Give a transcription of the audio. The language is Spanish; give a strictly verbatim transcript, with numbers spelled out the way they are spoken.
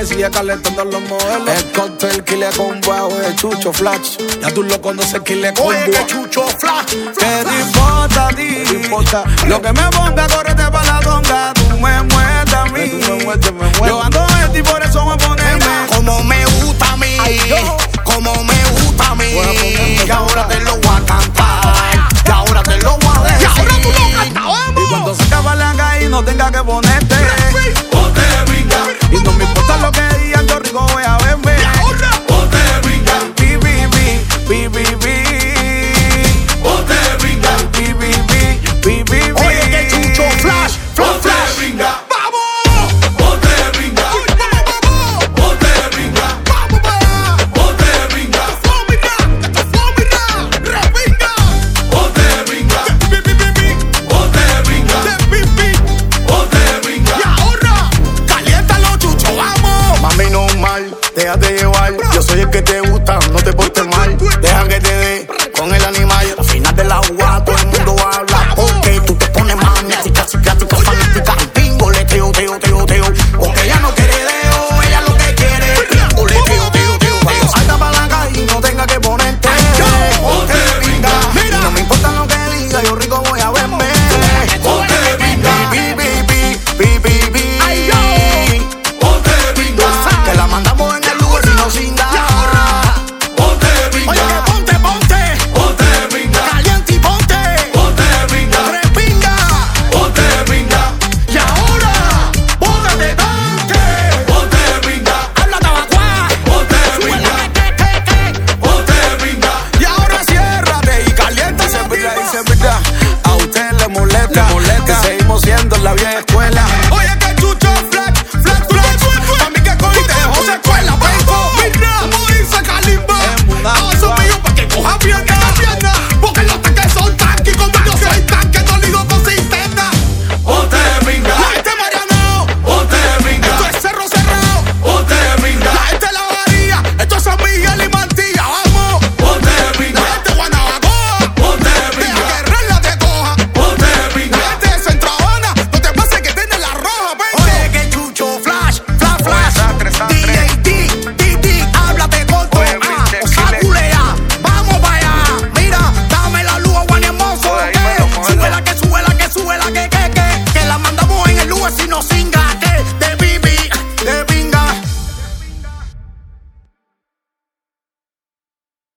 y sigue calentando los modelos. El cóctel que le con bajo de Chucho Flash. Ya tú lo conoces, que le con Oye, que Chucho Flash. ¿Qué te importa a ti? ¿Qué te importa? Lo que me ponga, córrete pa' la donga. Tú me muerdes a mí. Tú me muerdes, me muerdes. Yo ando en ti, por eso voy a ponerme. Como me gusta a mí, como me gusta a mí. Y ahora te lo voy a cantar, y ahora te lo voy a decir. Y ahora tú lo cantas, vamos. Y cuando se acaba la gay no tenga que ponerte. Ponte brinca, Y no me importa lo que digan, yo rico voy a verme. Y ahora, ponte brinca, Bi, bi, bi, bi, bi, bi. ponte brinca, Bi, bi, bi, bi, bi, bi. oye, que Chucho Flash, Flash, ponte Flash. brinca, ¡Vamos! ponte brinca, ¡Vamos! ponte brinca, ¡Vamos para allá! ponte brinca, ¡Fómica! ¡Fómica! ¡Repinga! ponte brinca, ¡Bi, bi, bi, bi! ponte brinca, ¡Bi, bi! ponte brinca. Y ahora, caliéntalo, Chucho, vamos. Mami, no mal, déjate llevar. Yo soy el que te gusta, no te portes mal. Deja que te dé con el animal. Al final del agua todo el mundo habla. Porque tú te pones maniática, psiquiátrica, fanática. Al pingo le teo, teo, teo, teo. Porque ya no quiere de